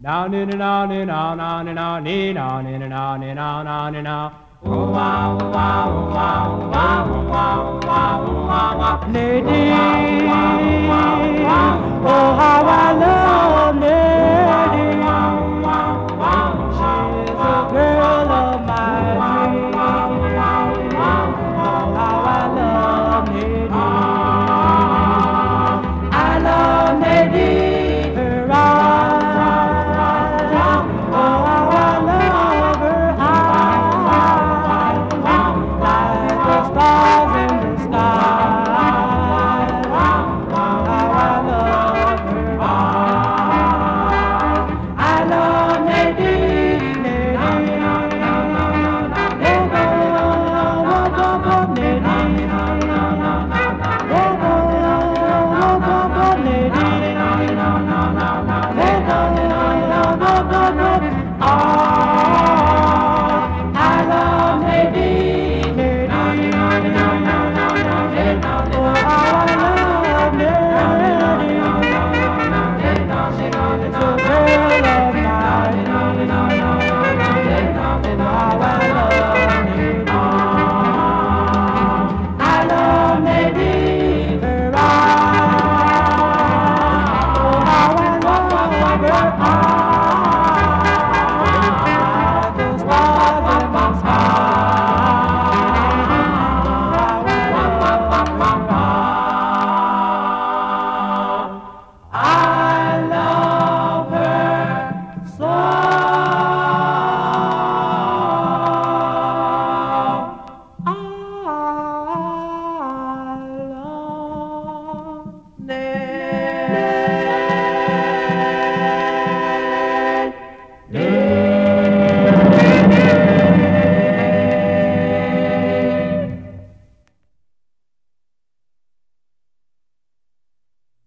Na ni na ni na na ni na ni na ni na ni na na ni na. Oh wow wow wow wow wow wow wow wow. Lady, oh how